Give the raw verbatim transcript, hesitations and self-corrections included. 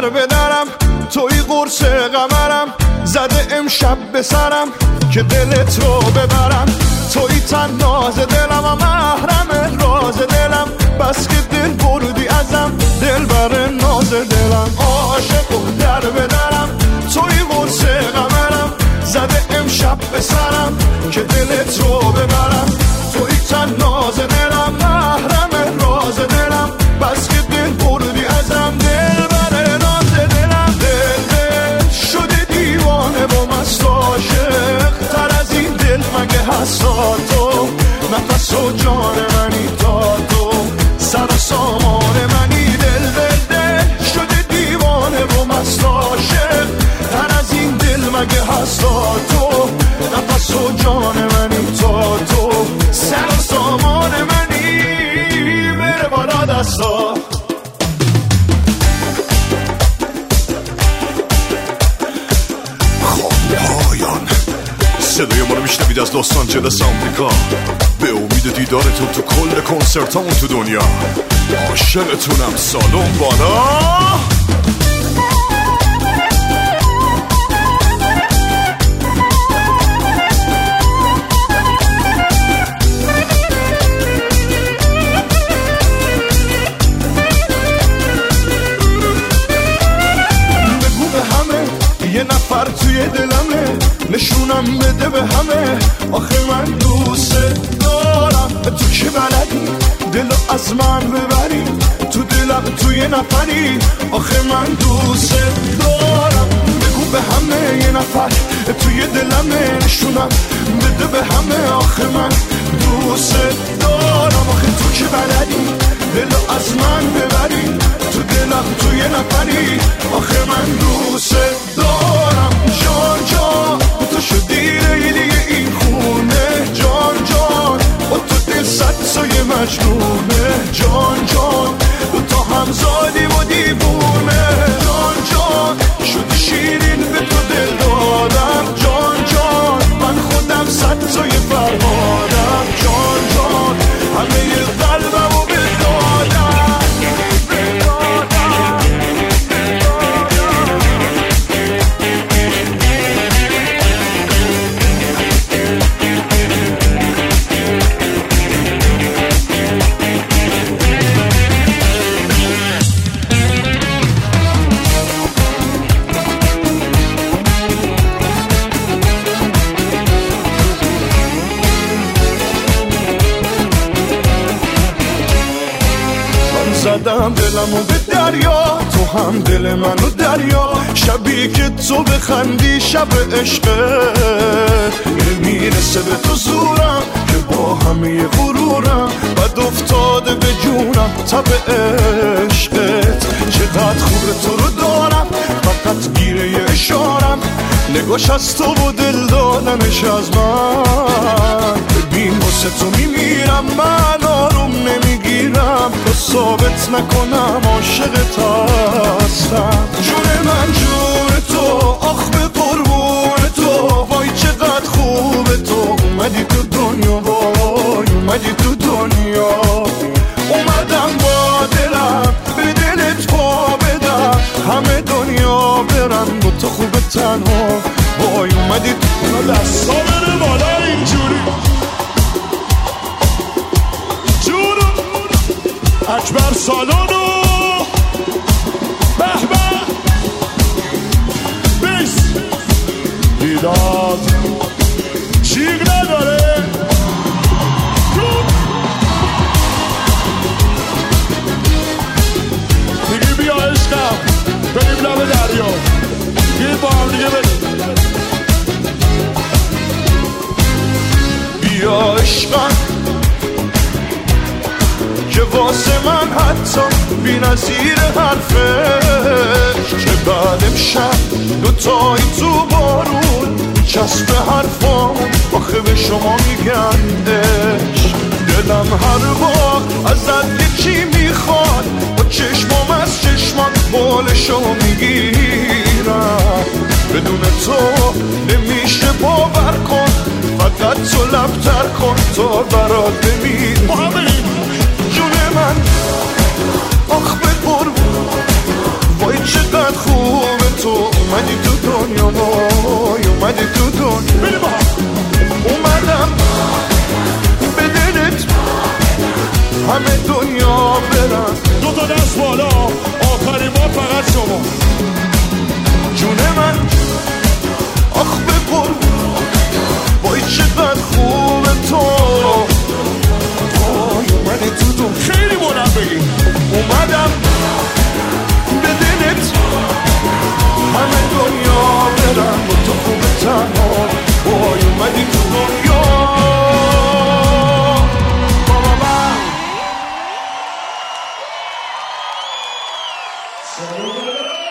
در بدرم، توی قرص قمرم، زده امشب به سرم که دلت رو ببرم. توی تناز دلم و محرم راز دلم، بس که دل بردی ازم دل بر ناز دلم. عاشق و در بدرم، توی قرص قمرم، زده امشب به سرم که دلت رو ببرم. توی تناز دلم، محرم راز دلم، بس که دل بردی ازم دل بر ناز دلم. دل دل شده دیوانه با مست عاشق، تر از این دل مگه هستا تو؟ نفس و جان منی تا تو، سر و سامان منی. دل دل دل شده دیوانه با مست عاشق، تر از این دل مگه هستا تو؟ نفس و جان منی تا تو، سر و سامان منی. بره بالا دستا. صدای ما رو میشنوید از لس آنجلس آمریکا، به امید دیدارتون تو کل کنسرتامون تو دنیا. عاشقتونم. سالن بالا. بگو به همه یه نفر توی دلمه، نشونم بده به همه، آخه من دوست دارم. تو که بلدی دلو از من ببری، تو دلم توی نفری، آخه من دوست دارم. بگو به همه یه نفر توی دلمه، نشونم بده به همه، آخه من دوست دارم. آخه تو که بلدی دلو از من ببری، تو دلم توی نفری، آخه من دوست دارم. جان جان تو شدی لیلی این خونه، جان جان با تو دل صد سایه مجنونه. جان جان دو تا همزادی و دیوونه. جان جان شدی شیرین به تو دل دادم. جان جان من خودم صد سایه فرمادم. جان جان همه قلبم و بدادم. زدم دلمو به دریا، تو هم دل منو دریا. شبی که تو بخندی شب عشقت، میرسه به تو زورم که با همه غرورم، بد افتاده به جونم تب عشقت. چقدر خوبه تو رو دارم، فقط گیره یه اشارم، نگاش از تو و دل دادنش از من. ببین واسه تو میمیرم، من آروم نمیگیرم تا ثابت نکنم عاشقت هستم. جون من جون تو، آخ به قربون تو، وای چقدر خوبه تو. اومدی تو دنیا، وای اومدی تو دنیا. اومدم با دلم به دلت پا بدم، همه دنیا برن با تو خوبه تنها. وای اومدی تو دستا بره بالا اینجوری. جونو اکبر سالانو به به بیس دیداد جیغ نداره. دیگه بیا عشقم بریم لب دریا، دیگه با هم دیگه بریم. بیا عشقم که واسه من حتی بی نظیر حرفش، که بعد امشب دوتایی تو بارون چسب حرفامون، آخه به شما میگن عشق. دلم هر بار ازت یکی میخواد، با چشمام از چشمات بالشو میگیرم. بدون تو نمیشه باور کن، فقط تو لبتر کن تا برات بمیرم. جون من آخ به قربون، وای چقدر همه دنیا برن. دو تا دست بالا، آخرین بار فقط شما. جون من آخ بگو وای چقدر خوبه تو، وای اومدی تو تو خیلی بلند بگی. اومدم به دلت همه دنیا برم و تو خوبه تنها، وای اومدی تو دنیا. بابا من